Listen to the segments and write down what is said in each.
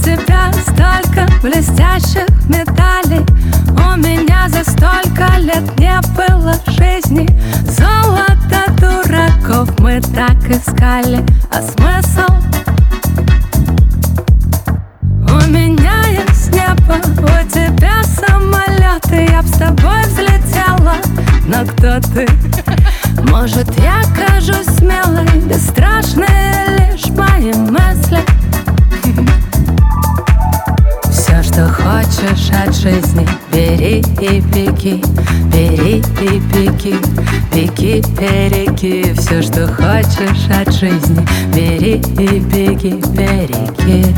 тебя столько блестящих медалей, у меня за столько лет не было жизни. Золото дураков мы так искали, а смысл? У меня есть небо, у тебя самолеты, я б с тобой взлетела, но кто ты? Может, я кажусь смелой, бесстрашные лишь мои мысли. Все, что хочешь от жизни, бери и беги, бери и беги, беги, береги. Все, что хочешь от жизни, бери и беги, береги.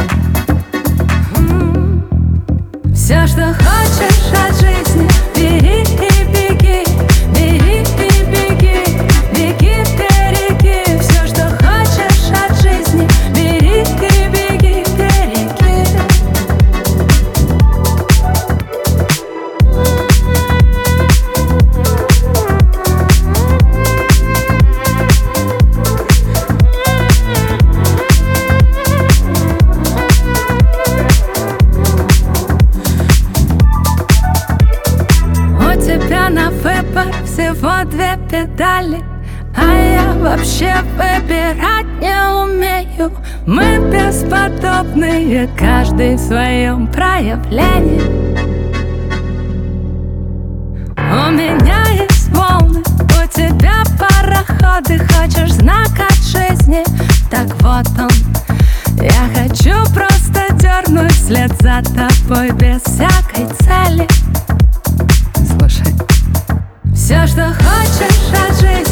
Все, что хочешь от жизни, бери и беги, бери и беги, беги, береги. Все, что хочешь от жизни, бери и беги, береги. На выбор всего две педали, а я вообще выбирать не умею. Мы бесподобные, каждый в своем проявлении. У меня есть волны, у тебя пароходы. Хочешь знак от жизни? Так вот он. Я хочу просто дернуть вслед за тобой без всякой цели. Слушай. Все, что хочешь от жизни,